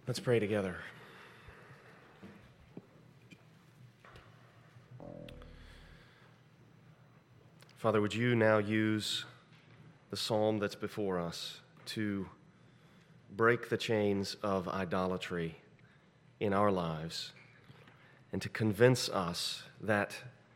Let's pray together. Father, would you now use the psalm that's before us to break the chains of idolatry in our lives and to convince us that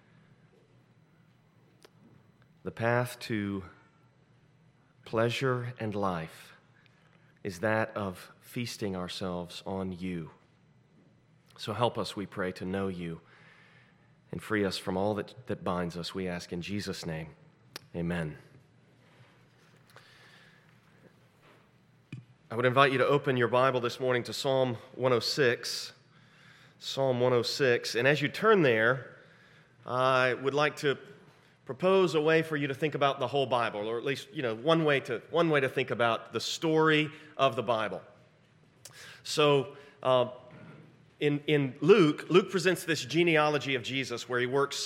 the path to pleasure and life is that of feasting ourselves on you. So help us, we pray, to know you and free us from all that binds us, we ask in Jesus' name. Amen. I would invite you to open your Bible this morning to Psalm 106. Psalm 106. And as you turn there, I would like to propose a way for you to think about the whole Bible, or at least, one way to think about the story of the Bible. So, in Luke presents this genealogy of Jesus where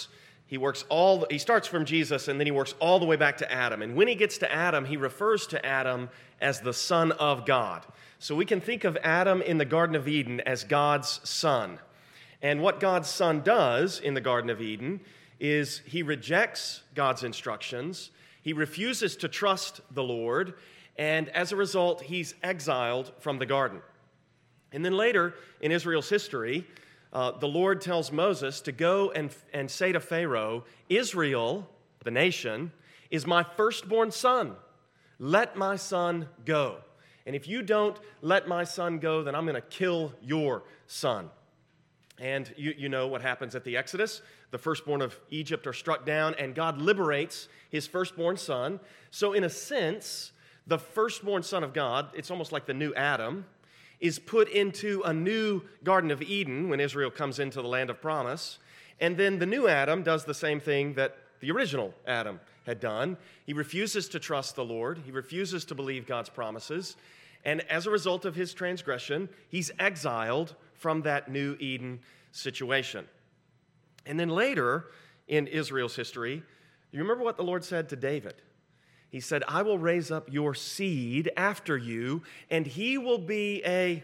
he starts from Jesus and then he works all the way back to Adam. And when he gets to Adam, he refers to Adam as the Son of God. So we can think of Adam in the Garden of Eden as God's son. And what God's son does in the Garden of Eden is he rejects God's instructions, he refuses to trust the Lord, and as a result, he's exiled from the garden. And then later in Israel's history, the Lord tells Moses to go and say to Pharaoh, Israel, the nation, is my firstborn son. Let my son go. And if you don't let my son go, then I'm going to kill your son. And you know what happens at the Exodus. The firstborn of Egypt are struck down, and God liberates his firstborn son. So in a sense, the firstborn son of God, it's almost like the new Adam, is put into a new Garden of Eden when Israel comes into the land of promise. And then the new Adam does the same thing that the original Adam had done. He refuses to trust the Lord. He refuses to believe God's promises. And as a result of his transgression, he's exiled from that new Eden situation. And then later in Israel's history, you remember what the Lord said to David? He said, I will raise up your seed after you, and he will be a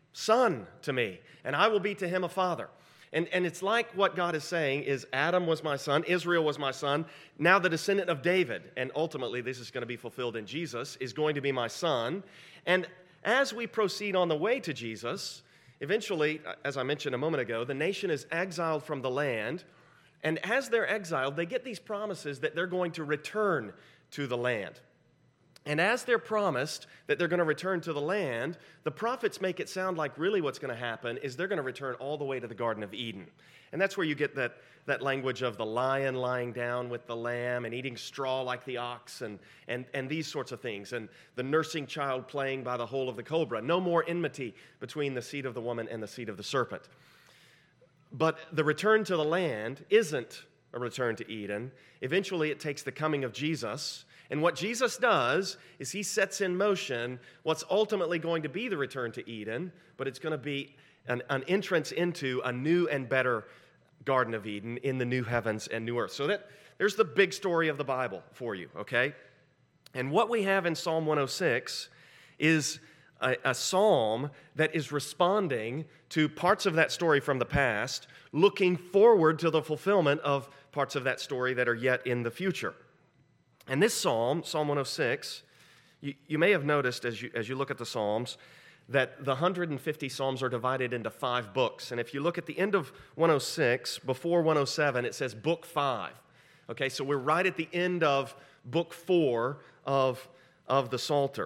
son to me, and I will be to him a father. And it's like what God is saying is Adam was my son, Israel was my son, now the descendant of David, and ultimately this is going to be fulfilled in Jesus, is going to be my son. And as we proceed on the way to Jesus, eventually, as I mentioned a moment ago, the nation is exiled from the land, and as they're exiled, they get these promises that they're going to return to the land. And as they're promised that they're going to return to the land, the prophets make it sound like really what's going to happen is they're going to return all the way to the Garden of Eden. And that's where you get that language of the lion lying down with the lamb and eating straw like the ox and these sorts of things. And the nursing child playing by the hole of the cobra. No more enmity between the seed of the woman and the seed of the serpent. But the return to the land isn't a return to Eden. Eventually, it takes the coming of Jesus. And what Jesus does is he sets in motion what's ultimately going to be the return to Eden, but it's going to be an entrance into a new and better Garden of Eden in the new heavens and new earth. So there's the big story of the Bible for you, okay? And what we have in Psalm 106 is a psalm that is responding to parts of that story from the past, looking forward to the fulfillment of parts of that story that are yet in the future. And this psalm, Psalm 106, you may have noticed as you look at the Psalms that the 150 Psalms are divided into 5 books. And if you look at the end of 106, before 107, it says Book 5. Okay, so we're right at the end of Book 4 of the Psalter.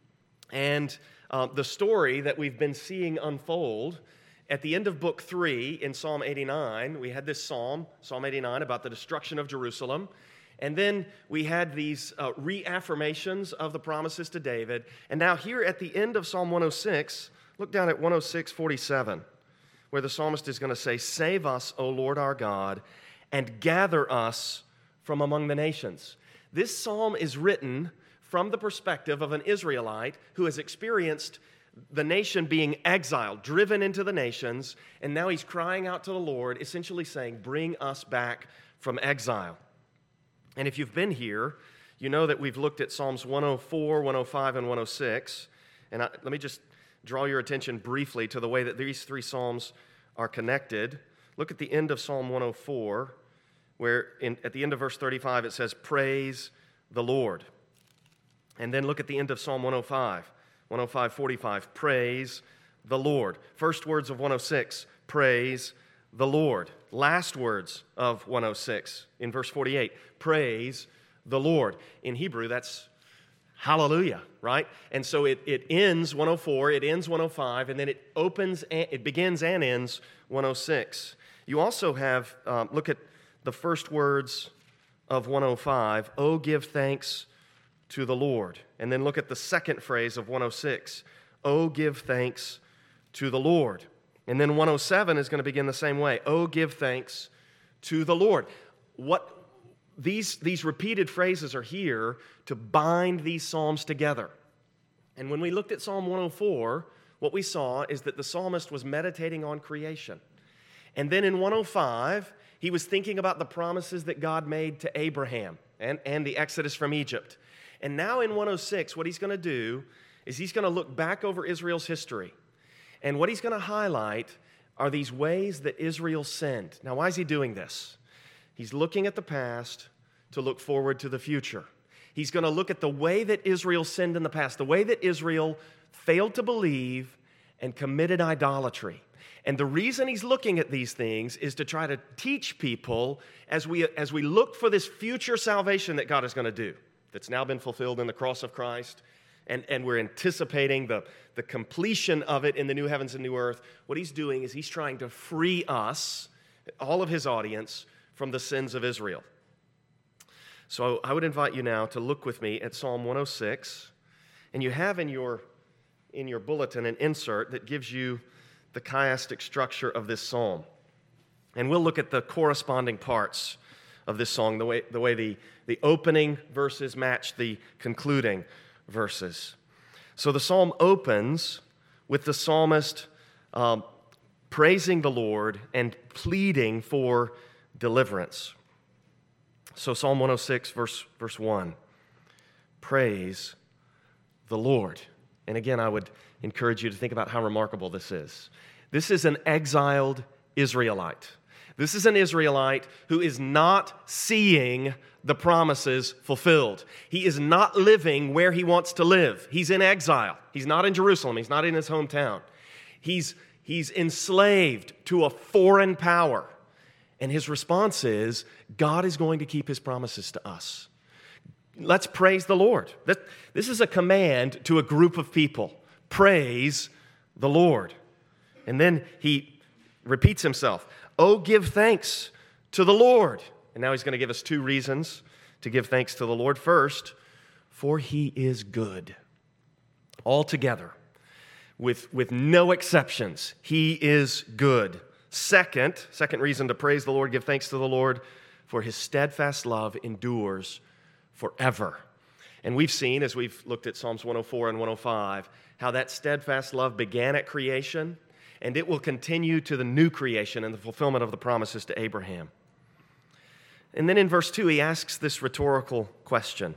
And the story that we've been seeing unfold at the end of Book 3 in Psalm 89, we had this Psalm 89, about the destruction of Jerusalem. And then we had these reaffirmations of the promises to David. And now here at the end of Psalm 106, look down at 106:47, where the psalmist is going to say, Save us, O Lord our God, and gather us from among the nations. This psalm is written from the perspective of an Israelite who has experienced the nation being exiled, driven into the nations, and now he's crying out to the Lord, essentially saying, bring us back from exile. And if you've been here, you know that we've looked at Psalms 104, 105, and 106. And let me just draw your attention briefly to the way that these three Psalms are connected. Look at the end of Psalm 104, where at the end of verse 35 it says, "Praise the Lord." And then look at the end of Psalm 105, 105:45, "Praise the Lord." First words of 106, "Praise the Lord." Last words of 106 in verse 48, "Praise the Lord." In Hebrew, that's hallelujah, right? And so it ends 104, it ends 105, and then it begins and ends 106. You also have, look at the first words of 105, "Oh, give thanks to the Lord." And then look at the second phrase of 106, "Oh, give thanks to the Lord." And then 107 is going to begin the same way, "Oh, give thanks to the Lord." These repeated phrases are here to bind these psalms together. And when we looked at Psalm 104, what we saw is that the psalmist was meditating on creation. And then in 105, he was thinking about the promises that God made to Abraham and the exodus from Egypt. And now in 106, what he's going to do is he's going to look back over Israel's history. And what he's going to highlight are these ways that Israel sinned. Now, why is he doing this? He's looking at the past to look forward to the future. He's going to look at the way that Israel sinned in the past, the way that Israel failed to believe and committed idolatry. And the reason he's looking at these things is to try to teach people as we look for this future salvation that God is going to do, that's now been fulfilled in the cross of Christ, and we're anticipating the completion of it in the new heavens and new earth. What he's doing is he's trying to free us, all of his audience, from the sins of Israel. So I would invite you now to look with me at Psalm 106, and you have in your bulletin an insert that gives you the chiastic structure of this psalm. And we'll look at the corresponding parts of this song, the way the opening verses match the concluding verses. So the psalm opens with the psalmist praising the Lord and pleading for deliverance. So Psalm 106, verse 1, "Praise the Lord." And again, I would encourage you to think about how remarkable this is. This is an exiled Israelite. This is an Israelite who is not seeing the promises fulfilled. He is not living where he wants to live. He's in exile. He's not in Jerusalem. He's not in his hometown. He's enslaved to a foreign power. And his response is, God is going to keep his promises to us. Let's praise the Lord. This is a command to a group of people. Praise the Lord. And then he repeats himself. "Oh, give thanks to the Lord." And now he's going to give us two reasons to give thanks to the Lord. First, for he is good. Altogether, with no exceptions, he is good. Second reason to praise the Lord, give thanks to the Lord, for his steadfast love endures forever. And we've seen, as we've looked at Psalms 104 and 105, how that steadfast love began at creation, and it will continue to the new creation and the fulfillment of the promises to Abraham. And then in verse 2, he asks this rhetorical question: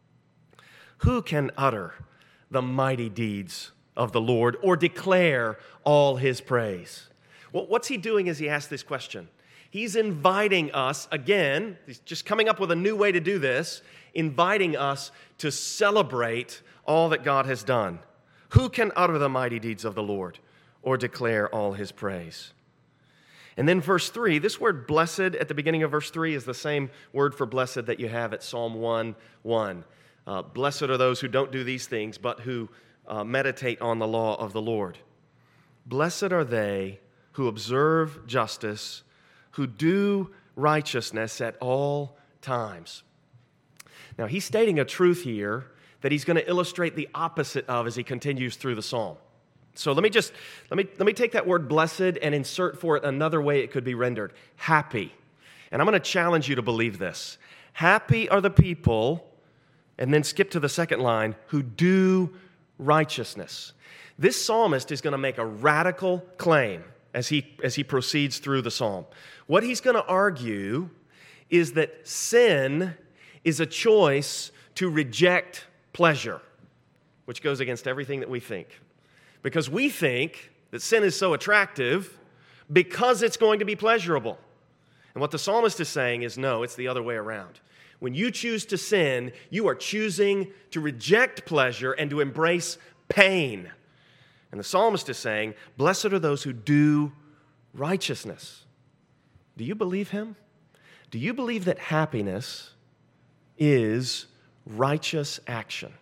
who can utter the mighty deeds of the Lord or declare all his praise? Well, what's he doing as he asks this question? He's inviting us, again, he's just coming up with a new way to do this, inviting us to celebrate all that God has done. Who can utter the mighty deeds of the Lord or declare all his praise? And then verse 3, this word blessed at the beginning of verse 3 is the same word for blessed that you have at Psalm 1:1. Blessed are those who don't do these things, but who meditate on the law of the Lord. Blessed are they who observe justice, who do righteousness at all times. Now, he's stating a truth here that he's going to illustrate the opposite of as he continues through the psalm. So let me take that word blessed and insert for it another way it could be rendered: happy. And I'm going to challenge you to believe this. Happy are the people, and then skip to the second line, who do righteousness. This psalmist is going to make a radical claim as he proceeds through the psalm. What he's going to argue is that sin is a choice to reject pleasure, which goes against everything that we think. because we think that sin is so attractive because it's going to be pleasurable. And what the psalmist is saying is, no, it's the other way around. When you choose to sin, you are choosing to reject pleasure and to embrace pain. And the psalmist is saying, blessed are those who do righteousness. Do you believe him? Do you believe that happiness is righteous action?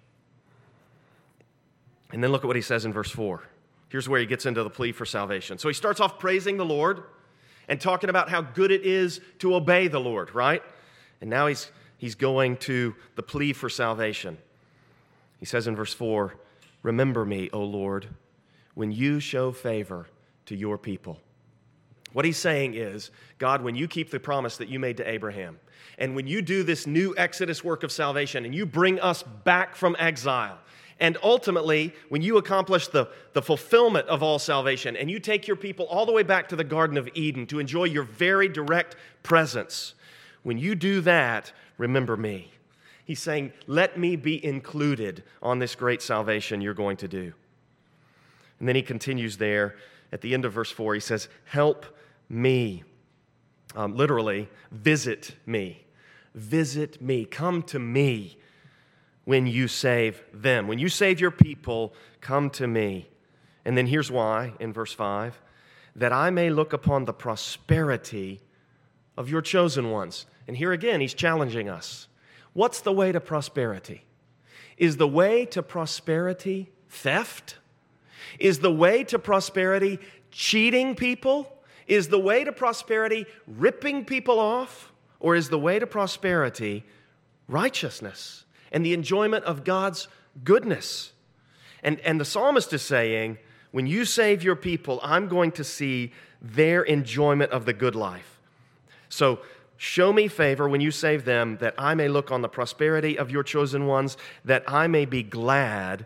And then look at what he says in verse 4. Here's where he gets into the plea for salvation. So he starts off praising the Lord and talking about how good it is to obey the Lord, right? And now he's going to the plea for salvation. He says in verse 4, remember me, O Lord, when you show favor to your people. What he's saying is, God, when you keep the promise that you made to Abraham, and when you do this new Exodus work of salvation, and you bring us back from exile, and ultimately, when you accomplish the fulfillment of all salvation, and you take your people all the way back to the Garden of Eden to enjoy your very direct presence, when you do that, remember me. He's saying, let me be included on this great salvation you're going to do. And then he continues there at the end of verse 4. He says, help me. Literally, visit me. Visit me. Come to me when you save them. When you save your people, come to me. And then here's why in verse 5, that I may look upon the prosperity of your chosen ones. And here again, he's challenging us. What's the way to prosperity? Is the way to prosperity theft? Is the way to prosperity cheating people? Is the way to prosperity ripping people off? Or is the way to prosperity righteousness and the enjoyment of God's goodness? And the psalmist is saying, when you save your people, I'm going to see their enjoyment of the good life. So show me favor when you save them, that I may look on the prosperity of your chosen ones, that I may be glad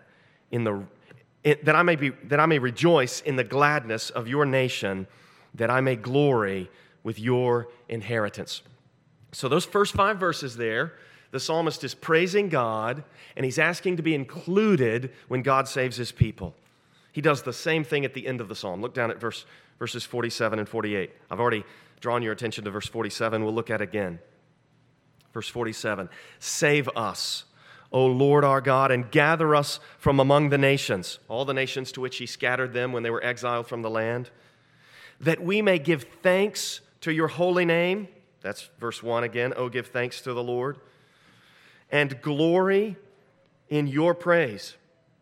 that I may rejoice in the gladness of your nation, that I may glory with your inheritance. So those first 5 verses there, the psalmist is praising God, and he's asking to be included when God saves his people. He does the same thing at the end of the psalm. Look down at verses 47 and 48. I've already drawn your attention to verse 47. We'll look at it again. Verse 47, save us, O Lord our God, and gather us from among the nations, all the nations to which he scattered them when they were exiled from the land, that we may give thanks to your holy name. That's verse 1 again. Oh, give thanks to the Lord. And glory in your praise.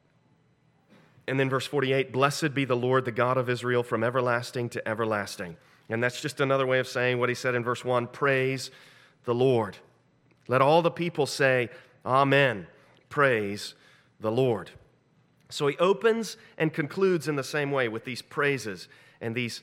And then verse 48, blessed be the Lord, the God of Israel, from everlasting to everlasting. And that's just another way of saying what he said in verse 1, praise the Lord. Let all the people say, amen, praise the Lord. So he opens and concludes in the same way with these praises and these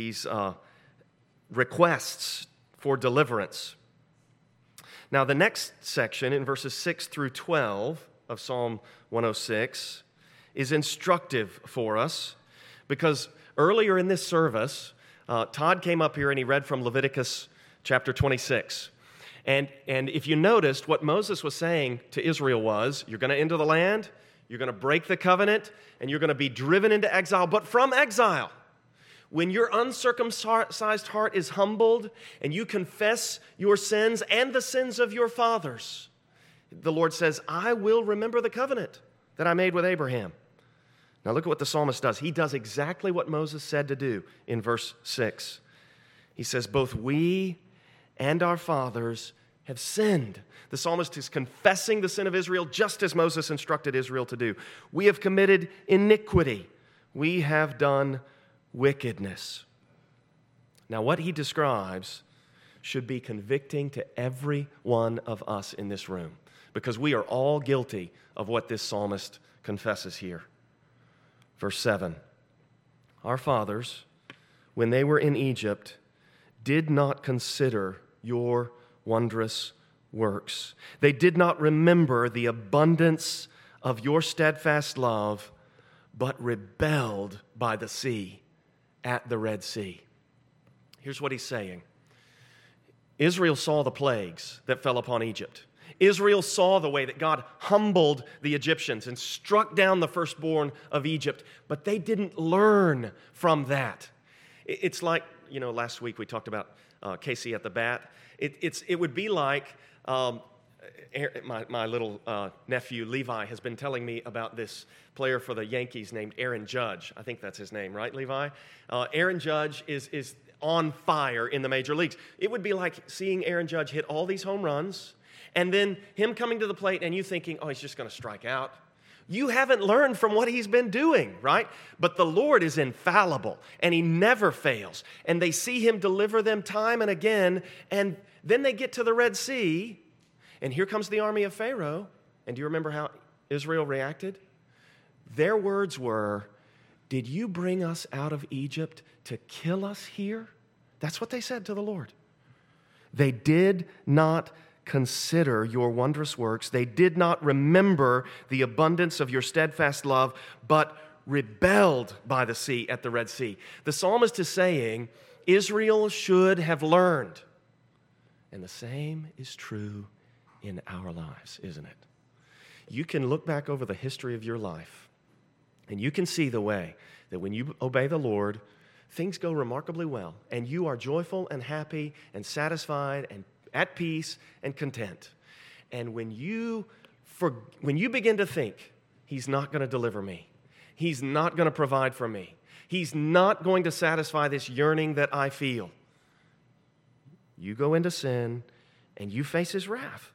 requests for deliverance. Now, the next section in verses 6 through 12 of Psalm 106 is instructive for us because earlier in this service, Todd came up here and he read from Leviticus chapter 26. And if you noticed, what Moses was saying to Israel was, you're going to enter the land, you're going to break the covenant, and you're going to be driven into exile, but from exile. When your uncircumcised heart is humbled and you confess your sins and the sins of your fathers, the Lord says, I will remember the covenant that I made with Abraham. Now look at what the psalmist does. He does exactly what Moses said to do in verse 6. He says, both we and our fathers have sinned. The psalmist is confessing the sin of Israel just as Moses instructed Israel to do. We have committed iniquity. We have done wickedness. Now, what he describes should be convicting to every one of us in this room because we are all guilty of what this psalmist confesses here. Verse 7, our fathers, when they were in Egypt, did not consider your wondrous works. They did not remember the abundance of your steadfast love, but rebelled by the sea at the Red Sea. Here's what he's saying. Israel saw the plagues that fell upon Egypt. Israel saw the way that God humbled the Egyptians and struck down the firstborn of Egypt, but they didn't learn from that. It's like, last week we talked about Casey at the bat. It would be like my little nephew Levi has been telling me about this player for the Yankees named Aaron Judge. I think that's his name, right, Levi? Aaron Judge is on fire in the major leagues. It would be like seeing Aaron Judge hit all these home runs and then him coming to the plate and you thinking, oh, he's just going to strike out. You haven't learned from what he's been doing, right? But the Lord is infallible, and he never fails. And they see him deliver them time and again, and then they get to the Red Sea, and here comes the army of Pharaoh. And do you remember how Israel reacted? Their words were, "Did you bring us out of Egypt to kill us here?" That's what they said to the Lord. They did not consider your wondrous works. They did not remember the abundance of your steadfast love, but rebelled by the sea at the Red Sea. The psalmist is saying, Israel should have learned. And the same is true in our lives, isn't it? You can look back over the history of your life, and you can see the way that when you obey the Lord, things go remarkably well, and you are joyful and happy and satisfied and at peace and content. And when you begin to think, he's not going to deliver me, he's not going to provide for me, he's not going to satisfy this yearning that I feel, you go into sin and you face his wrath.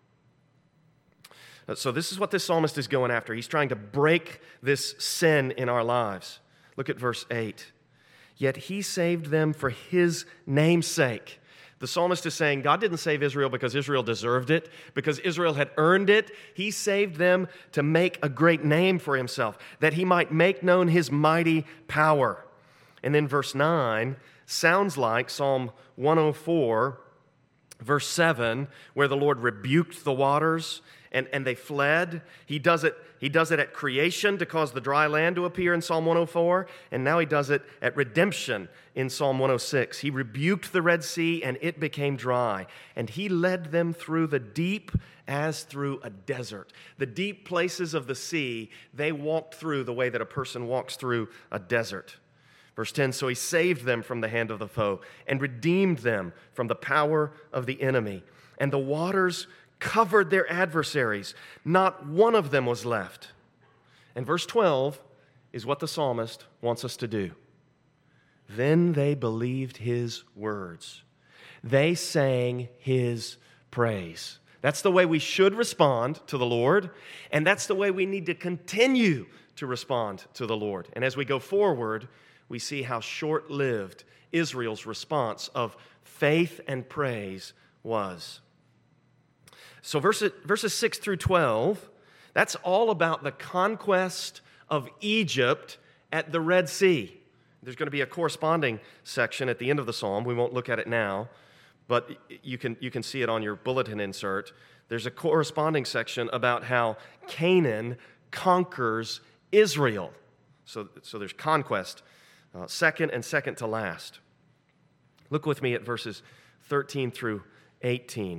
So this is what this psalmist is going after. He's trying to break this sin in our lives. Look at verse 8. Yet he saved them for his name's sake. The psalmist is saying God didn't save Israel because Israel deserved it, because Israel had earned it. He saved them to make a great name for himself, that he might make known his mighty power. And then verse 9 sounds like Psalm 104, verse 7, where the Lord rebuked the waters and they fled. He does it at creation to cause the dry land to appear in Psalm 104, and now he does it at redemption in Psalm 106. He rebuked the Red Sea, and it became dry, and he led them through the deep as through a desert. The deep places of the sea, they walked through the way that a person walks through a desert. Verse 10, so he saved them from the hand of the foe and redeemed them from the power of the enemy. And the waters covered their adversaries. Not one of them was left. And verse 12 is what the psalmist wants us to do. Then they believed his words. They sang his praise. That's the way we should respond to the Lord, and that's the way we need to continue to respond to the Lord. And as we go forward, we see how short-lived Israel's response of faith and praise was. So verses 6 through 12, that's all about the conquest of Egypt at the Red Sea. There's going to be a corresponding section at the end of the psalm. We won't look at it now, but you can see it on your bulletin insert. There's a corresponding section about how Canaan conquers Israel. So there's conquest, second and second to last. Look with me at verses 13 through 18.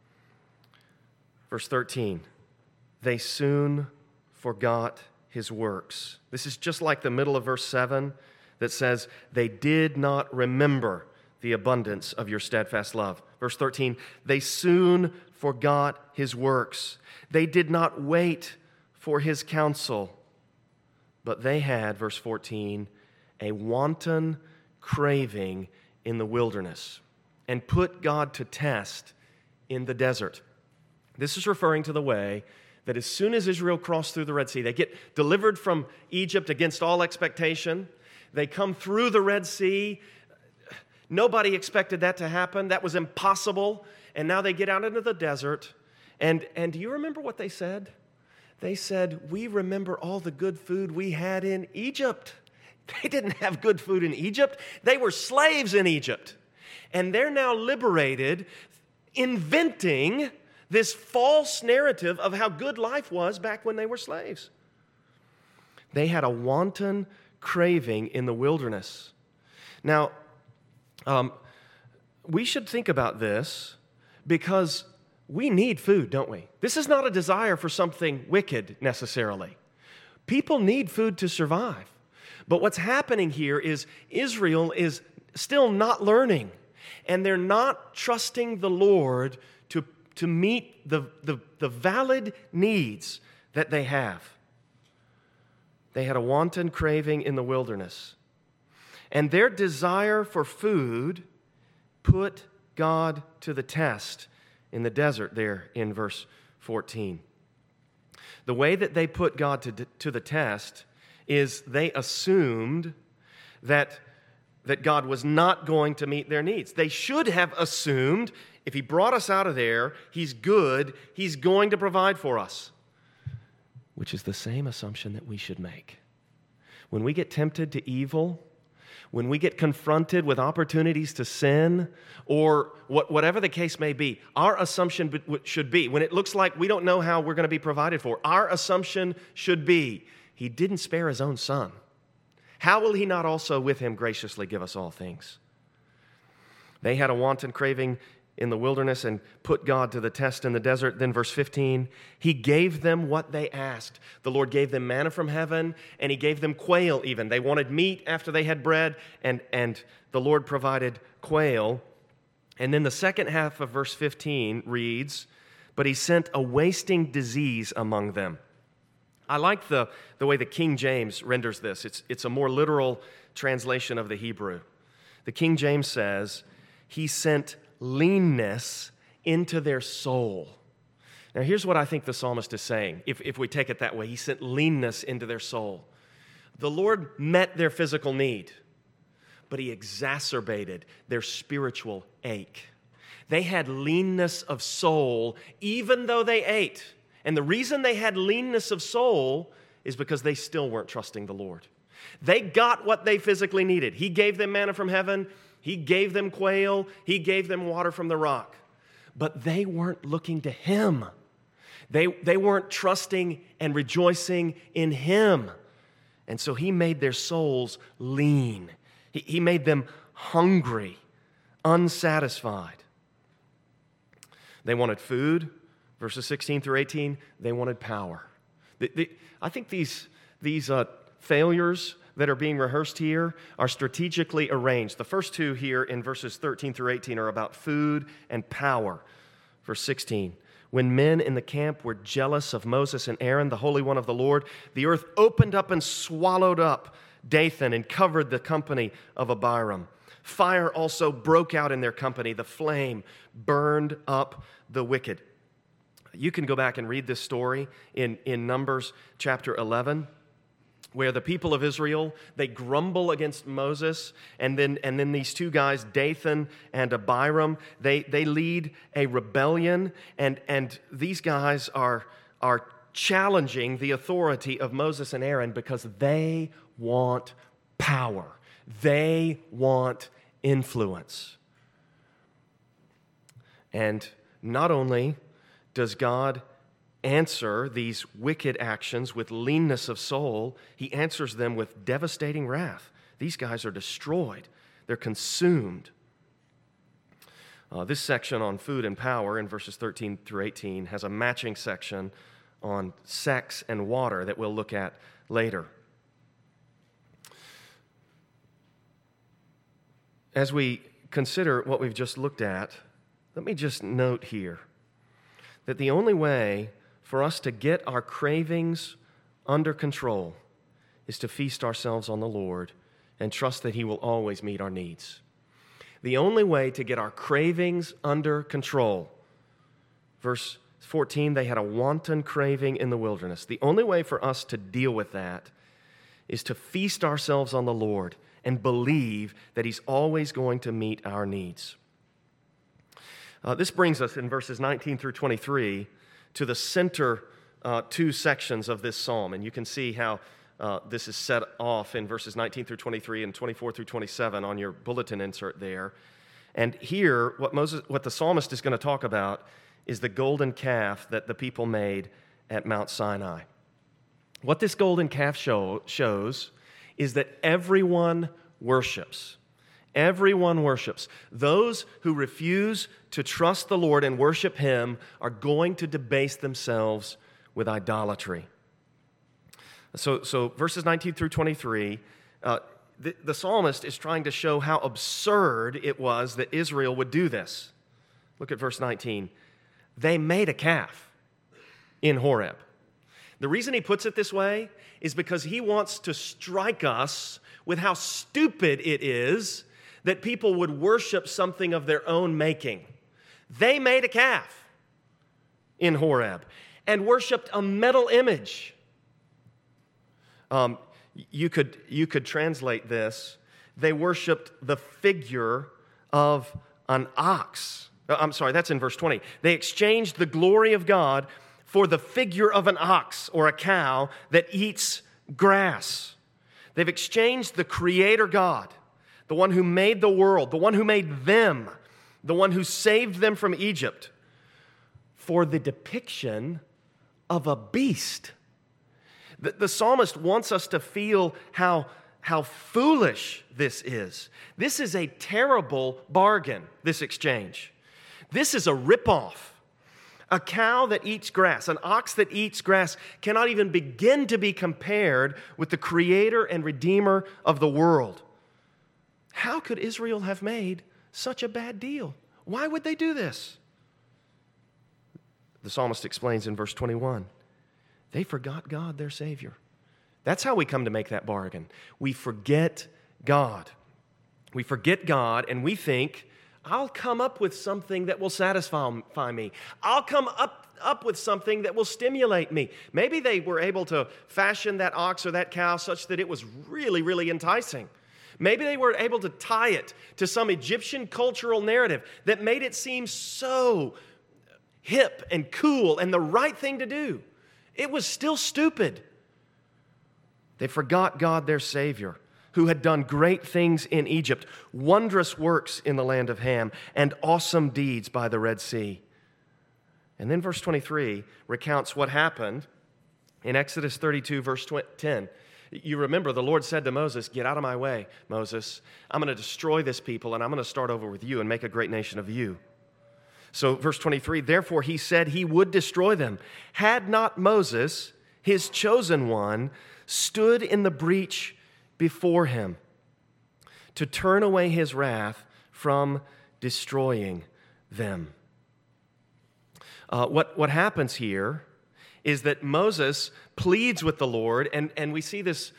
Verse 13, they soon forgot his works. This is just like the middle of verse 7 that says, they did not remember the abundance of your steadfast love. Verse 13, they soon forgot his works. They did not wait for his counsel, but they had, verse 14, a wanton craving in the wilderness and put God to test in the desert. This is referring to the way that as soon as Israel crossed through the Red Sea, they get delivered from Egypt against all expectation. They come through the Red Sea. Nobody expected that to happen. That was impossible. And now they get out into the desert. And do you remember what they said? They said, we remember all the good food we had in Egypt. They didn't have good food in Egypt. They were slaves in Egypt. And they're now liberated, inventing this false narrative of how good life was back when they were slaves. They had a wanton craving in the wilderness. Now, we should think about this because we need food, don't we? This is not a desire for something wicked necessarily. People need food to survive. But what's happening here is Israel is still not learning, and they're not trusting the Lord to meet the valid needs that they have. They had a wanton craving in the wilderness, and their desire for food put God to the test in the desert there in verse 14. The way that they put God to the test is they assumed that God was not going to meet their needs. They should have assumed if He brought us out of there, He's good, He's going to provide for us, which is the same assumption that we should make. When we get tempted to evil, when we get confronted with opportunities to sin, or whatever the case may be, our assumption should be, when it looks like we don't know how we're going to be provided for, our assumption should be, He didn't spare His own Son. How will He not also with Him graciously give us all things? They had a wanton craving in the wilderness and put God to the test in the desert. Then verse 15, He gave them what they asked. The Lord gave them manna from heaven, and He gave them quail even. They wanted meat after they had bread, and the Lord provided quail. And then the second half of verse 15 reads, but He sent a wasting disease among them. I like the way the King James renders this. It's a more literal translation of the Hebrew. The King James says, He sent leanness into their soul. Now, here's what I think the psalmist is saying, if we take it that way. He sent leanness into their soul. The Lord met their physical need, but He exacerbated their spiritual ache. They had leanness of soul even though they ate. And the reason they had leanness of soul is because they still weren't trusting the Lord. They got what they physically needed. He gave them manna from heaven. He gave them quail. He gave them water from the rock. But they weren't looking to Him. They weren't trusting and rejoicing in Him. And so He made their souls lean. He made them hungry, unsatisfied. They wanted food. Verses 16 through 18, they wanted power. I think these failures that are being rehearsed here are strategically arranged. The first two here in verses 13 through 18 are about food and power. Verse 16, when men in the camp were jealous of Moses and Aaron, the Holy One of the Lord, the earth opened up and swallowed up Dathan and covered the company of Abiram. Fire also broke out in their company. The flame burned up the wicked. You can go back and read this story in Numbers chapter 11, where the people of Israel, they grumble against Moses, and then these two guys, Dathan and Abiram, they lead a rebellion, and these guys are challenging the authority of Moses and Aaron because they want power. They want influence. And not only does God answer these wicked actions with leanness of soul, He answers them with devastating wrath. These guys are destroyed. They're consumed. This section on food and power in verses 13 through 18 has a matching section on sex and water that we'll look at later. As we consider what we've just looked at, let me just note here that the only way for us to get our cravings under control is to feast ourselves on the Lord and trust that He will always meet our needs. The only way to get our cravings under control, verse 14, they had a wanton craving in the wilderness. The only way for us to deal with that is to feast ourselves on the Lord and believe that He's always going to meet our needs. This brings us in verses 19 through 23 to the center two sections of this psalm. And you can see how this is set off in verses 19 through 23 and 24 through 27 on your bulletin insert there. And here, what the psalmist is going to talk about is the golden calf that the people made at Mount Sinai. What this golden calf shows is that everyone worships. Everyone worships. Those who refuse to trust the Lord and worship Him are going to debase themselves with idolatry. So verses 19 through 23, the psalmist is trying to show how absurd it was that Israel would do this. Look at verse 19. They made a calf in Horeb. The reason he puts it this way is because he wants to strike us with how stupid it is that people would worship something of their own making. They made a calf in Horeb and worshiped a metal image. You could translate this. They worshiped the figure of an ox. I'm sorry, that's in verse 20. They exchanged the glory of God for the figure of an ox or a cow that eats grass. They've exchanged the Creator God, the one who made the world, the one who made them, the one who saved them from Egypt, for the depiction of a beast. The psalmist wants us to feel how foolish this is. This is a terrible bargain, this exchange. This is a ripoff. A cow that eats grass, an ox that eats grass, cannot even begin to be compared with the Creator and Redeemer of the world. How could Israel have made such a bad deal? Why would they do this? The psalmist explains in verse 21, they forgot God, their Savior. That's how we come to make that bargain. We forget God. We forget God and we think, I'll come up with something that will satisfy me. I'll come up with something that will stimulate me. Maybe they were able to fashion that ox or that cow such that it was really, really enticing. Maybe they were able to tie it to some Egyptian cultural narrative that made it seem so hip and cool and the right thing to do. It was still stupid. They forgot God, their Savior, who had done great things in Egypt, wondrous works in the land of Ham, and awesome deeds by the Red Sea. And then verse 23 recounts what happened in Exodus 32, verse 10. You remember the Lord said to Moses, get out of my way, Moses. I'm going to destroy this people, and I'm going to start over with you and make a great nation of you. So verse 23, therefore he said he would destroy them. Had not Moses, his chosen one, stood in the breach before him to turn away his wrath from destroying them. What happens here is that Moses pleads with the Lord, and we see this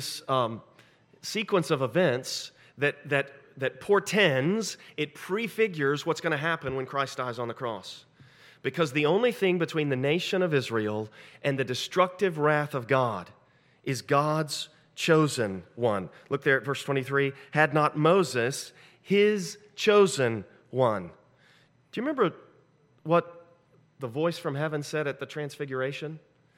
sequence of events that portends, it prefigures what's going to happen when Christ dies on the cross. Because the only thing between the nation of Israel and the destructive wrath of God is God's chosen one. Look there at verse 23. Had not Moses, his chosen one. Do you remember what the voice from heaven said at the transfiguration?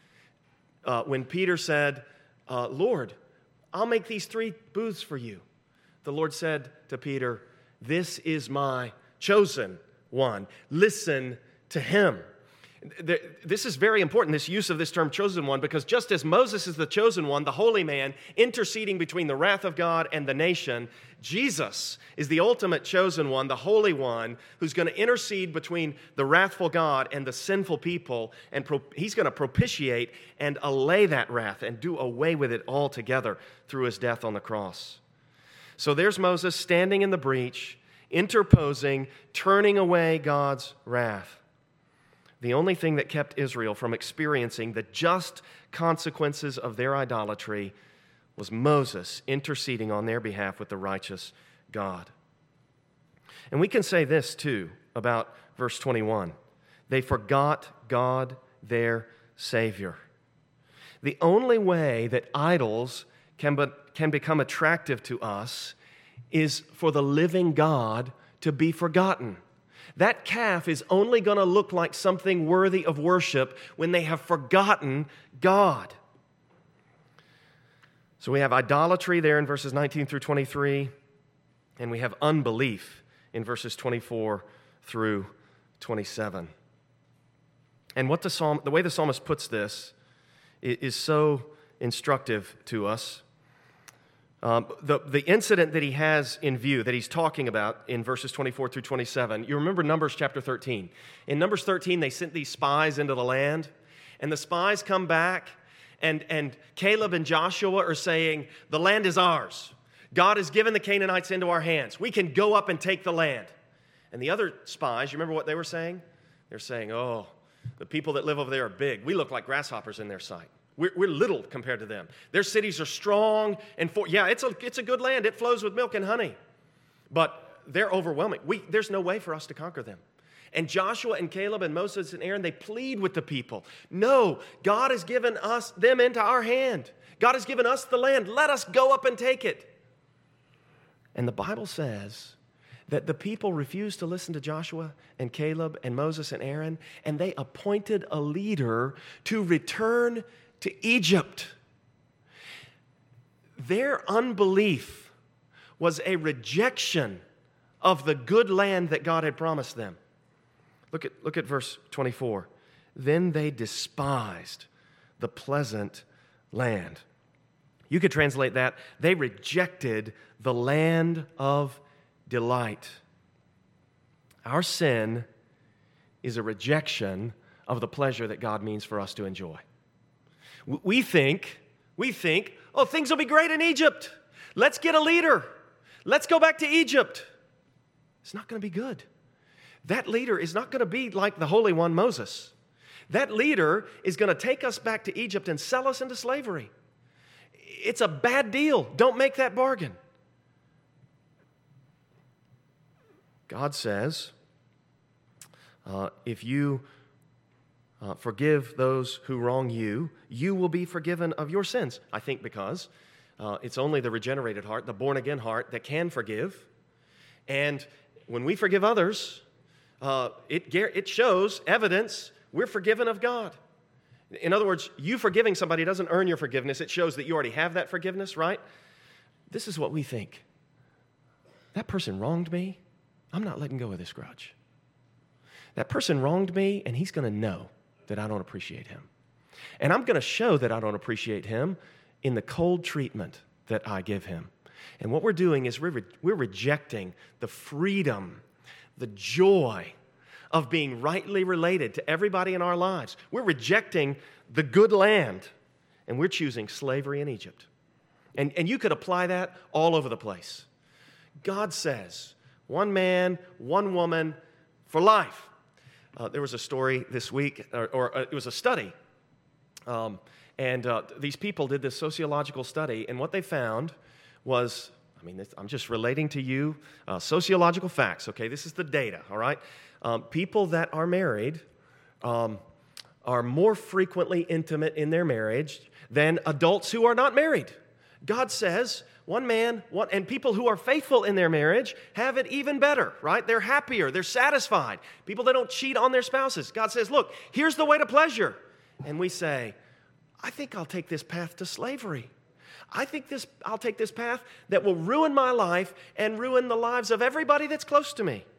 When Peter said, Lord, I'll make these 3 booths for you. The Lord said to Peter, this is my chosen one. Listen to him. This is very important, this use of this term chosen one, because just as Moses is the chosen one, the holy man, interceding between the wrath of God and the nation, Jesus is the ultimate chosen one, the holy one, who's going to intercede between the wrathful God and the sinful people, and he's going to propitiate and allay that wrath and do away with it altogether through his death on the cross. So there's Moses standing in the breach, interposing, turning away God's wrath. The only thing that kept Israel from experiencing the just consequences of their idolatry was Moses interceding on their behalf with the righteous God. And we can say this too about verse 21. They forgot God, their Savior. The only way that idols can become attractive to us is for the living God to be forgotten. That calf is only going to look like something worthy of worship when they have forgotten God. So we have idolatry there in verses 19 through 23, and we have unbelief in verses 24 through 27. And the way the psalmist puts this is so instructive to us. The incident that he has in view, that he's talking about in verses 24 through 27, you remember Numbers chapter 13. In Numbers 13, they sent these spies into the land, and the spies come back, and Caleb and Joshua are saying, the land is ours. God has given the Canaanites into our hands. We can go up and take the land. And the other spies, you remember what they were saying? They're saying, oh, the people that live over there are big. We look like grasshoppers in their sight. We're little compared to them. Their cities are strong and it's a good land. It flows with milk and honey. But they're overwhelming. There's no way for us to conquer them. And Joshua and Caleb and Moses and Aaron, they plead with the people. No, God has given them into our hand. God has given us the land. Let us go up and take it. And the Bible says that the people refused to listen to Joshua and Caleb and Moses and Aaron, and they appointed a leader to return to Egypt. Their unbelief was a rejection of the good land that God had promised them. Look at verse 24. Then they despised the pleasant land. You could translate that, they rejected the land of delight. Our sin is a rejection of the pleasure that God means for us to enjoy. We think, oh, things will be great in Egypt. Let's get a leader. Let's go back to Egypt. It's not going to be good. That leader is not going to be like the Holy One, Moses. That leader is going to take us back to Egypt and sell us into slavery. It's a bad deal. Don't make that bargain. God says, if you forgive those who wrong you, you will be forgiven of your sins. I think because it's only the regenerated heart, the born-again heart, that can forgive. And when we forgive others, it shows evidence we're forgiven of God. In other words, you forgiving somebody doesn't earn your forgiveness. It shows that you already have that forgiveness, right? This is what we think. That person wronged me. I'm not letting go of this grudge. That person wronged me, and he's going to know that I don't appreciate him. And I'm going to show that I don't appreciate him in the cold treatment that I give him. And what we're doing is we're rejecting the freedom, the joy of being rightly related to everybody in our lives. We're rejecting the good land, and we're choosing slavery in Egypt. And you could apply that all over the place. God says, one man, one woman for life. There was a story this week, or it was a study. And these people did this sociological study, and what they found was, I'm just relating to you sociological facts, okay? This is the data, all right? People that are married are more frequently intimate in their marriage than adults who are not married. God says one man, and people who are faithful in their marriage have it even better, right? They're happier, they're satisfied. People that don't cheat on their spouses. God says, look, here's the way to pleasure. And we say, I think I'll take this path to slavery. I'll take this path that will ruin my life and ruin the lives of everybody that's close to me.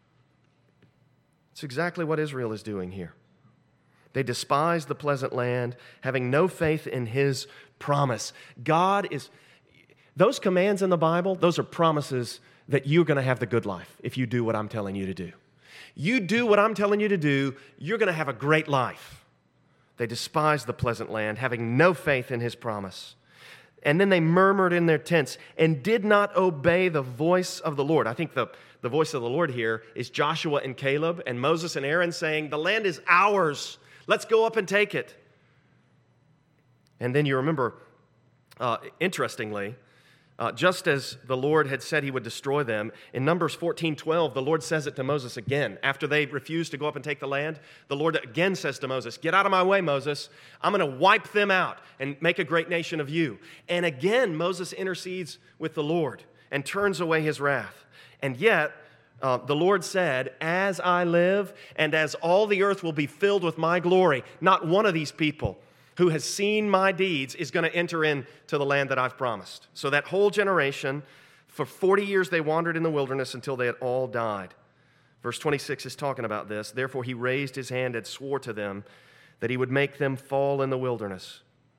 It's exactly what Israel is doing here. They despise the pleasant land, having no faith in His promise. Those commands in the Bible, those are promises that you're going to have the good life if you do what I'm telling you to do. You do what I'm telling you to do, you're going to have a great life. They despised the pleasant land, having no faith in His promise. And then they murmured in their tents and did not obey the voice of the Lord. I think the voice of the Lord here is Joshua and Caleb and Moses and Aaron saying, the land is ours. Let's go up and take it. And then you remember, interestingly, just as the Lord had said He would destroy them, in Numbers 14:12, the Lord says it to Moses again. After they refuse to go up and take the land, the Lord again says to Moses, get out of my way, Moses. I'm going to wipe them out and make a great nation of you. And again, Moses intercedes with the Lord and turns away His wrath. And yet, the Lord said, as I live and as all the earth will be filled with my glory, not one of these people who has seen my deeds is going to enter into the land that I've promised. So that whole generation, for 40 years they wandered in the wilderness until they had all died. Verse 26 is talking about this. Therefore He raised His hand and swore to them that He would make them fall in the wilderness.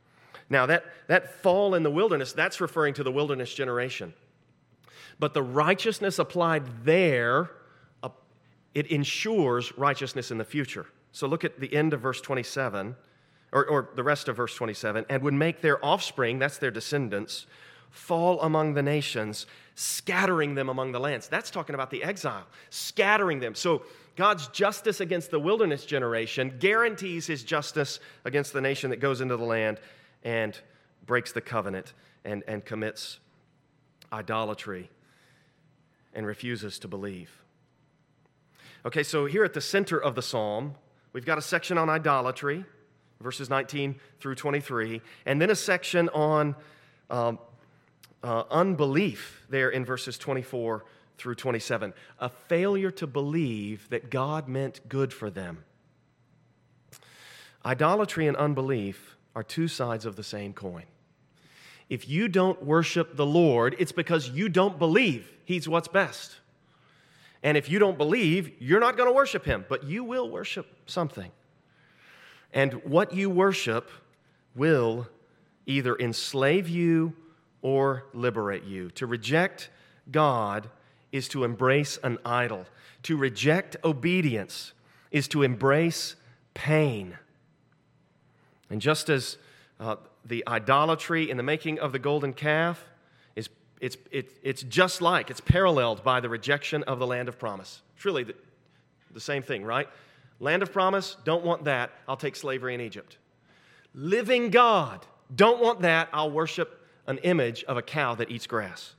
Now, that fall in the wilderness, that's referring to the wilderness generation. But the righteousness applied there, it ensures righteousness in the future. So look at the end of verse 27, or the rest of verse 27, and would make their offspring, that's their descendants, fall among the nations, scattering them among the lands. That's talking about the exile, scattering them. So God's justice against the wilderness generation guarantees his justice against the nation that goes into the land and breaks the covenant and commits idolatry and refuses to believe. Okay, so here at the center of the psalm, we've got a section on idolatry, verses 19 through 23, and then a section on unbelief there in verses 24 through 27. A failure to believe that God meant good for them. Idolatry and unbelief are two sides of the same coin. If you don't worship the Lord, it's because you don't believe He's what's best. And if you don't believe, you're not going to worship Him, but you will worship something. And what you worship will either enslave you or liberate you. To reject God is to embrace an idol. To reject obedience is to embrace pain. And just as the idolatry in the making of the golden calf is it's just like, it's paralleled by the rejection of the land of promise. It's really the same thing, right? Land of promise, don't want that, I'll take slavery in Egypt. Living God, don't want that, I'll worship an image of a cow that eats grass.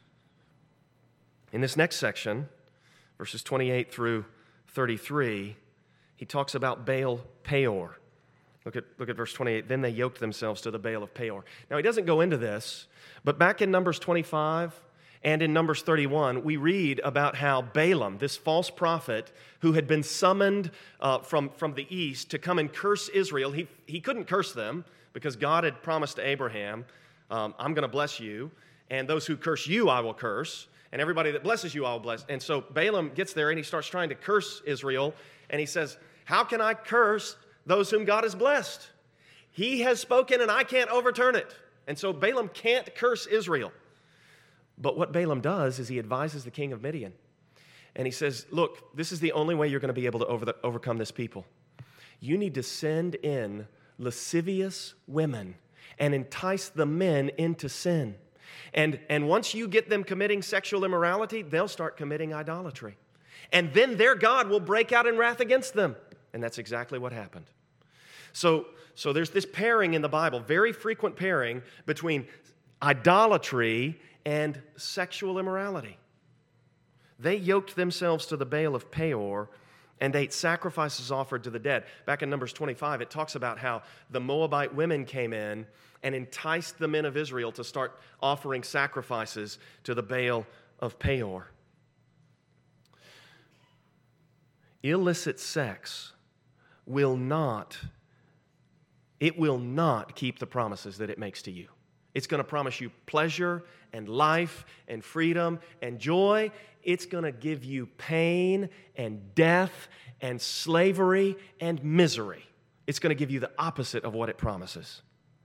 In this next section, verses 28 through 33, he talks about Baal Peor. Look at verse 28. Then they yoked themselves to the Baal of Peor. Now, he doesn't go into this, but back in Numbers 25 and in Numbers 31, we read about how Balaam, this false prophet who had been summoned from the east to come and curse Israel, he couldn't curse them because God had promised to Abraham, I'm going to bless you, and those who curse you I will curse, and everybody that blesses you I will bless. And so Balaam gets there and he starts trying to curse Israel, and he says, how can I curse those whom God has blessed? He has spoken and I can't overturn it. And so Balaam can't curse Israel. But what Balaam does is he advises the king of Midian. And he says, look, this is the only way you're going to be able to overcome this people. You need to send in lascivious women and entice the men into sin. And once you get them committing sexual immorality, they'll start committing idolatry. And then their God will break out in wrath against them. And that's exactly what happened. So there's this pairing in the Bible, very frequent pairing between idolatry and sexual immorality. They yoked themselves to the Baal of Peor and ate sacrifices offered to the dead. Back in Numbers 25, it talks about how the Moabite women came in and enticed the men of Israel to start offering sacrifices to the Baal of Peor. Illicit sex will not keep the promises that it makes to you. It's going to promise you pleasure and life and freedom and joy. It's going to give you pain and death and slavery and misery. It's going to give you the opposite of what it promises.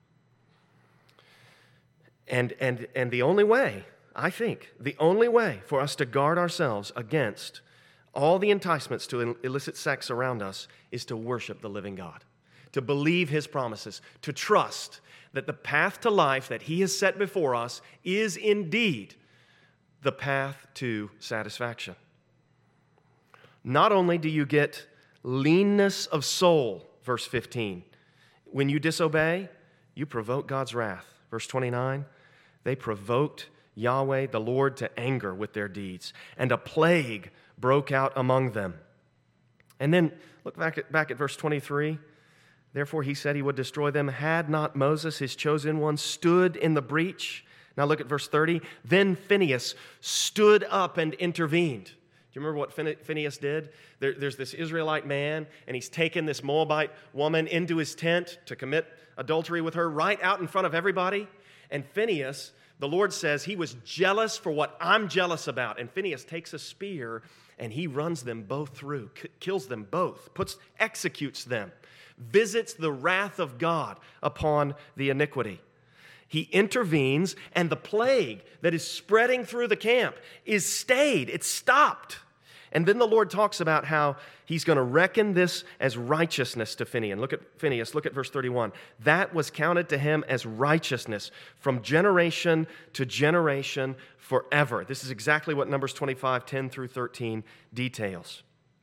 And the only way, I think, the only way for us to guard ourselves against all the enticements to illicit sex around us is to worship the living God, to believe His promises, to trust that the path to life that He has set before us is indeed the path to satisfaction. Not only do you get leanness of soul, verse 15, when you disobey, you provoke God's wrath. Verse 29, they provoked Yahweh, the Lord, to anger with their deeds, and a plague broke out among them. And then look back at verse 23. Therefore he said he would destroy them, had not Moses, his chosen one, stood in the breach. Now look at verse 30. Then Phinehas stood up and intervened. Do you remember what Phinehas did? There's this Israelite man, and he's taken this Moabite woman into his tent to commit adultery with her right out in front of everybody. And Phinehas, the Lord says, he was jealous for what I'm jealous about. And Phinehas takes a spear and he runs them both through, kills them both, executes them. visits the wrath of God upon the iniquity. He intervenes, and the plague that is spreading through the camp is stayed. It's stopped. And then the Lord talks about how he's going to reckon this as righteousness to Phinehas. Look at verse 31. That was counted to him as righteousness from generation to generation forever. This is exactly what Numbers 25, 10 through 13 details.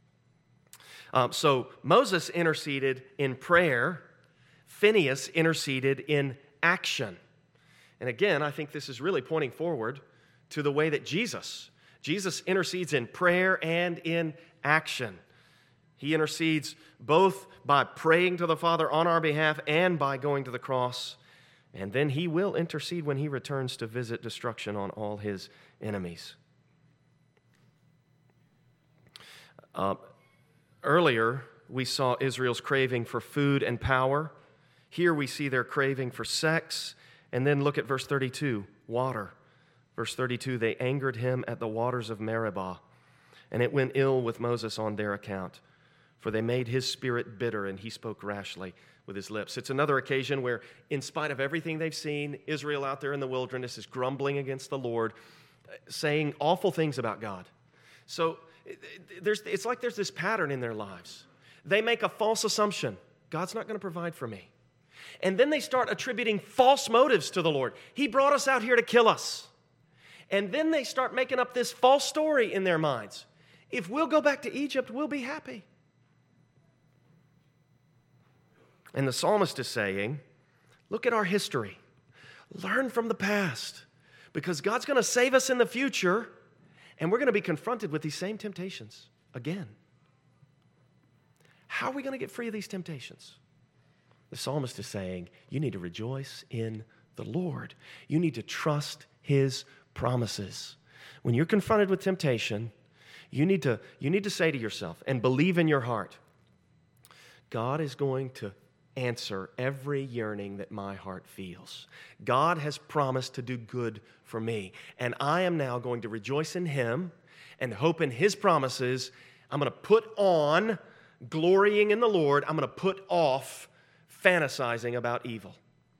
So Moses interceded in prayer. Phinehas interceded in action. And again, I think this is really pointing forward to the way that Jesus intercedes in prayer and in action. He intercedes both by praying to the Father on our behalf and by going to the cross. And then he will intercede when he returns to visit destruction on all his enemies. Earlier, we saw Israel's craving for food and power. Here we see their craving for sex. And then look at verse 32, water. Verse 32, they angered him at the waters of Meribah, and it went ill with Moses on their account, for they made his spirit bitter, and he spoke rashly with his lips. It's another occasion where, in spite of everything they've seen, Israel out there in the wilderness is grumbling against the Lord, saying awful things about God. So it's like there's this pattern in their lives. They make a false assumption. God's not going to provide for me. And then they start attributing false motives to the Lord. He brought us out here to kill us. And then they start making up this false story in their minds. If we'll go back to Egypt, we'll be happy. And the psalmist is saying, look at our history. Learn from the past. Because God's going to save us in the future, and we're going to be confronted with these same temptations again. How are we going to get free of these temptations? The psalmist is saying, you need to rejoice in the Lord. You need to trust his promises. When you're confronted with temptation, you need to say to yourself and believe in your heart, God is going to answer every yearning that my heart feels. God has promised to do good for me, and I am now going to rejoice in him and hope in his promises. I'm going to put on glorying in the Lord. I'm going to put off fantasizing about evil.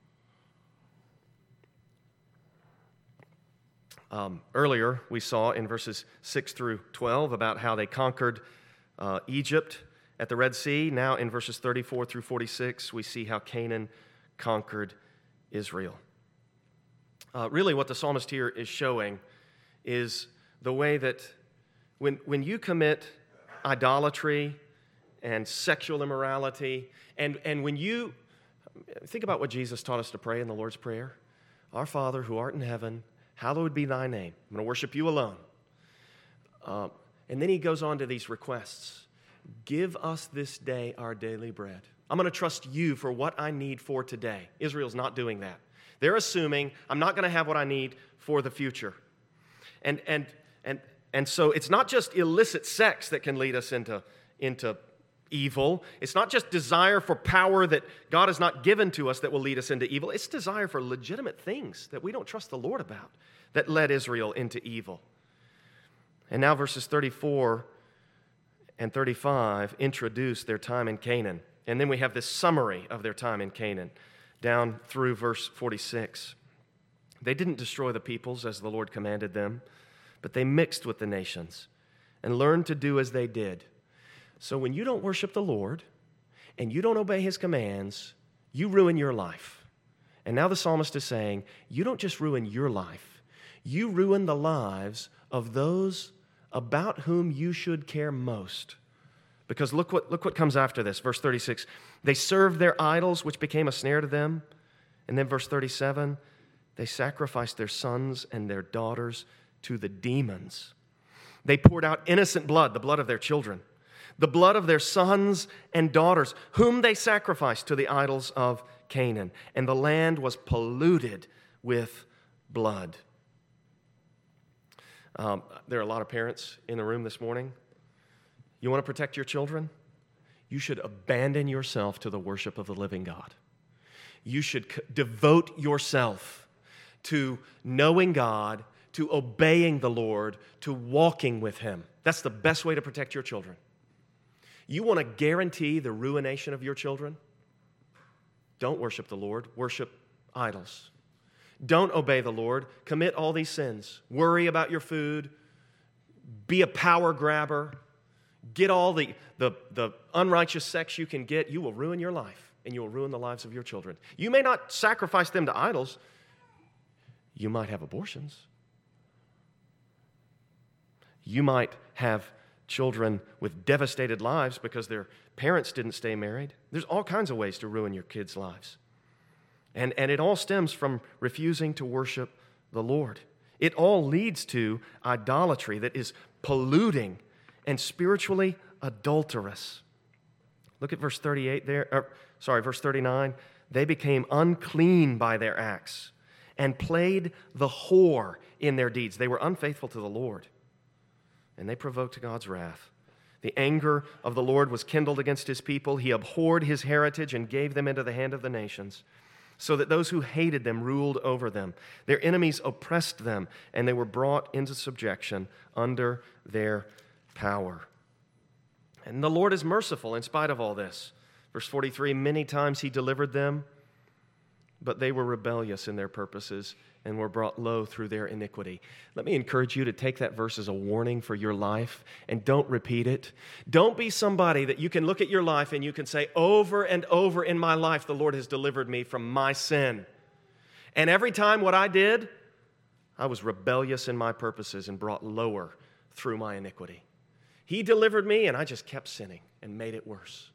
Earlier, we saw in verses 6 through 12 about how they conquered Egypt at the Red Sea. Now in verses 34 through 46, we see how Canaan conquered Israel. Really what the psalmist here is showing is the way that when you commit idolatry and sexual immorality, and when you think about what Jesus taught us to pray in the Lord's Prayer, our Father who art in heaven, hallowed be thy name. I'm going to worship you alone. And then he goes on to these requests. Give us this day our daily bread. I'm going to trust you for what I need for today. Israel's not doing that. They're assuming I'm not going to have what I need for the future. And so it's not just illicit sex that can lead us into evil. It's not just desire for power that God has not given to us that will lead us into evil. It's desire for legitimate things that we don't trust the Lord about that led Israel into evil. And now verses 34 and 35 introduce their time in Canaan. And then we have this summary of their time in Canaan down through verse 46. They didn't destroy the peoples as the Lord commanded them, but they mixed with the nations and learned to do as they did. So when you don't worship the Lord and you don't obey his commands, you ruin your life. And now the psalmist is saying, you don't just ruin your life, you ruin the lives of those about whom you should care most. Because look what comes after this. Verse 36, they served their idols, which became a snare to them. And then verse 37, they sacrificed their sons and their daughters to the demons. They poured out innocent blood, the blood of their children, the blood of their sons and daughters, whom they sacrificed to the idols of Canaan. And the land was polluted with blood. There are a lot of parents in the room this morning. You want to protect your children? You should abandon yourself to the worship of the living God. You should devote yourself to knowing God, to obeying the Lord, to walking with him. That's the best way to protect your children. You want to guarantee the ruination of your children? Don't worship the Lord, worship idols. Don't obey the Lord, commit all these sins. Worry about your food, be a power grabber, get all the unrighteous sex you can get. You will ruin your life, and you will ruin the lives of your children. You may not sacrifice them to idols. You might have abortions. You might have children with devastated lives because their parents didn't stay married. There's all kinds of ways to ruin your kids' lives. And it all stems from refusing to worship the Lord. It all leads to idolatry that is polluting and spiritually adulterous. Look at verse 38 there. Verse 39. They became unclean by their acts and played the whore in their deeds. They were unfaithful to the Lord, and they provoked God's wrath. The anger of the Lord was kindled against his people. He abhorred his heritage and gave them into the hand of the nations, so that those who hated them ruled over them. Their enemies oppressed them, and they were brought into subjection under their power. And the Lord is merciful in spite of all this. Verse 43, many times he delivered them, but they were rebellious in their purposes and were brought low through their iniquity. Let me encourage you to take that verse as a warning for your life and don't repeat it. Don't be somebody that you can look at your life and you can say, over and over in my life, the Lord has delivered me from my sin. And every time what I did, I was rebellious in my purposes and brought lower through my iniquity. He delivered me and I just kept sinning and made it worse.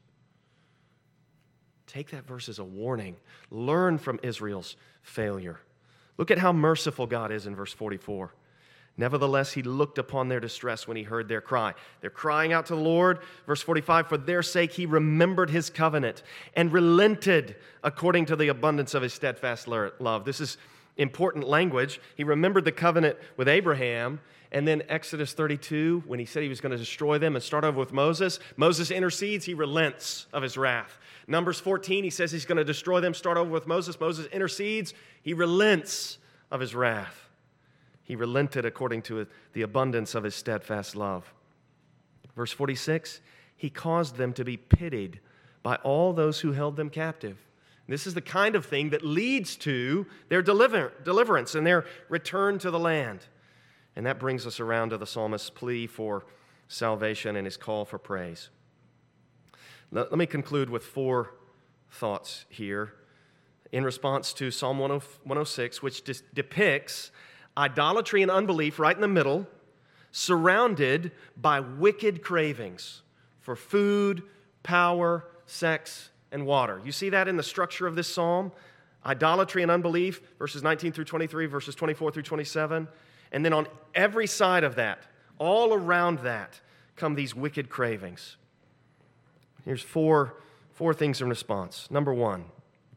Take that verse as a warning. Learn from Israel's failure. Look at how merciful God is in verse 44. Nevertheless, he looked upon their distress when he heard their cry. They're crying out to the Lord. Verse 45, for their sake he remembered his covenant and relented according to the abundance of his steadfast love. This is important language. He remembered the covenant with Abraham. And then Exodus 32, when he said he was going to destroy them and start over with Moses, Moses intercedes, he relents of his wrath. Numbers 14, he says he's going to destroy them, start over with Moses. Moses intercedes, he relents of his wrath. He relented according to the abundance of his steadfast love. Verse 46, he caused them to be pitied by all those who held them captive. This is the kind of thing that leads to their deliverance and their return to the land. And that brings us around to the psalmist's plea for salvation and his call for praise. Let me conclude with 4 thoughts here in response to Psalm 106, which depicts idolatry and unbelief right in the middle, surrounded by wicked cravings for food, power, sex, and water. You see that in the structure of this psalm? Idolatry and unbelief, verses 19 through 23, verses 24 through 27. And then on every side of that, all around that, come these wicked cravings. Here's four things in response. Number 1,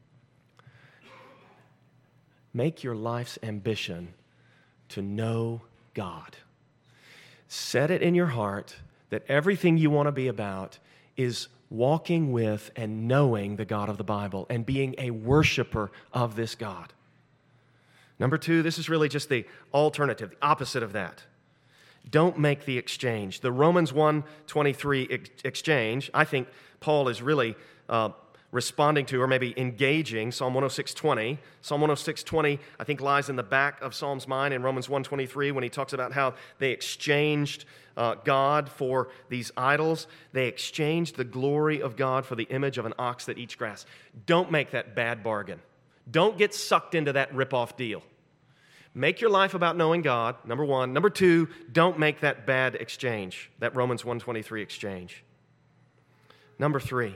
make your life's ambition to know God. Set it in your heart that everything you want to be about is walking with and knowing the God of the Bible and being a worshiper of this God. Number 2, this is really just the alternative, the opposite of that. Don't make the exchange. The Romans 1:23 exchange, I think Paul is really responding to or maybe engaging Psalm 106:20. Psalm 106:20, I think, lies in the back of Psalm's mind in Romans 1:23 when he talks about how they exchanged God for these idols. They exchanged the glory of God for the image of an ox that eats grass. Don't make that bad bargain. Don't get sucked into that rip-off deal. Make your life about knowing God, number 1. Number 2, don't make that bad exchange, that Romans 1:23 exchange. Number 3,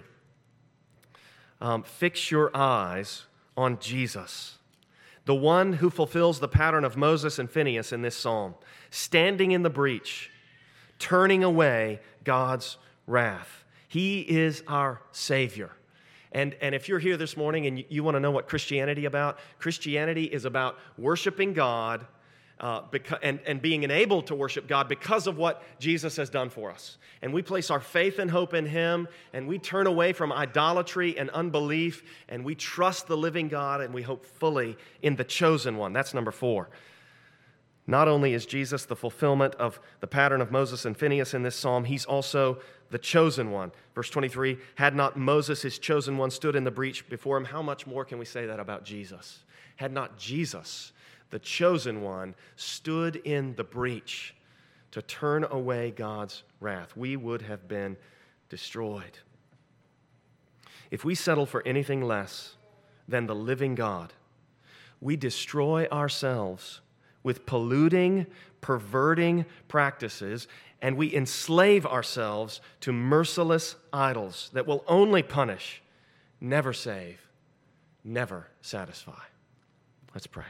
fix your eyes on Jesus, the one who fulfills the pattern of Moses and Phinehas in this psalm, standing in the breach, turning away God's wrath. He is our Savior. And if you're here this morning and you want to know what Christianity is about worshiping God and being enabled to worship God because of what Jesus has done for us. And we place our faith and hope in Him, and we turn away from idolatry and unbelief, and we trust the living God, and we hope fully in the chosen one. That's number 4. Not only is Jesus the fulfillment of the pattern of Moses and Phinehas in this psalm, he's also the chosen one. Verse 23, had not Moses, his chosen one, stood in the breach before him, how much more can we say that about Jesus? Had not Jesus, the chosen one, stood in the breach to turn away God's wrath, we would have been destroyed. If we settle for anything less than the living God, we destroy ourselves with polluting, perverting practices, and we enslave ourselves to merciless idols that will only punish, never save, never satisfy. Let's pray.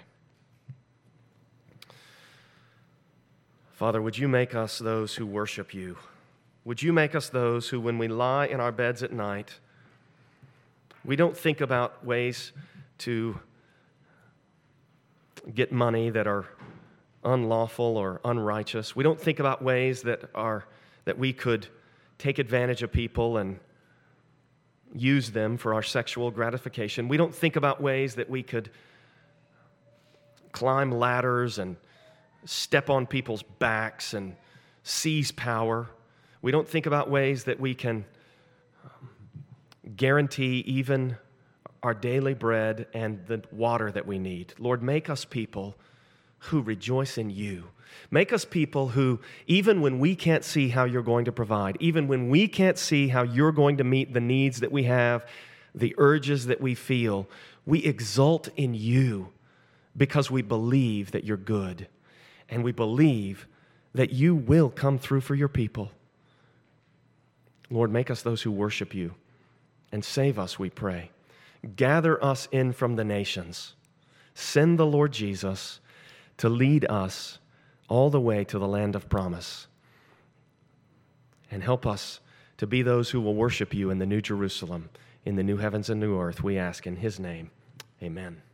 Father, would you make us those who worship you? Would you make us those who, when we lie in our beds at night, we don't think about ways to get money that are unlawful or unrighteous. We don't think about ways that we could take advantage of people and use them for our sexual gratification. We don't think about ways that we could climb ladders and step on people's backs and seize power. We don't think about ways that we can guarantee even our daily bread and the water that we need. Lord, make us people who rejoice in you. Make us people who, even when we can't see how you're going to provide, even when we can't see how you're going to meet the needs that we have, the urges that we feel, we exult in you because we believe that you're good, and we believe that you will come through for your people. Lord, make us those who worship you, and save us, we pray. Gather us in from the nations. Send the Lord Jesus to lead us all the way to the land of promise. And help us to be those who will worship you in the New Jerusalem, in the new heavens and new earth, we ask in his name. Amen.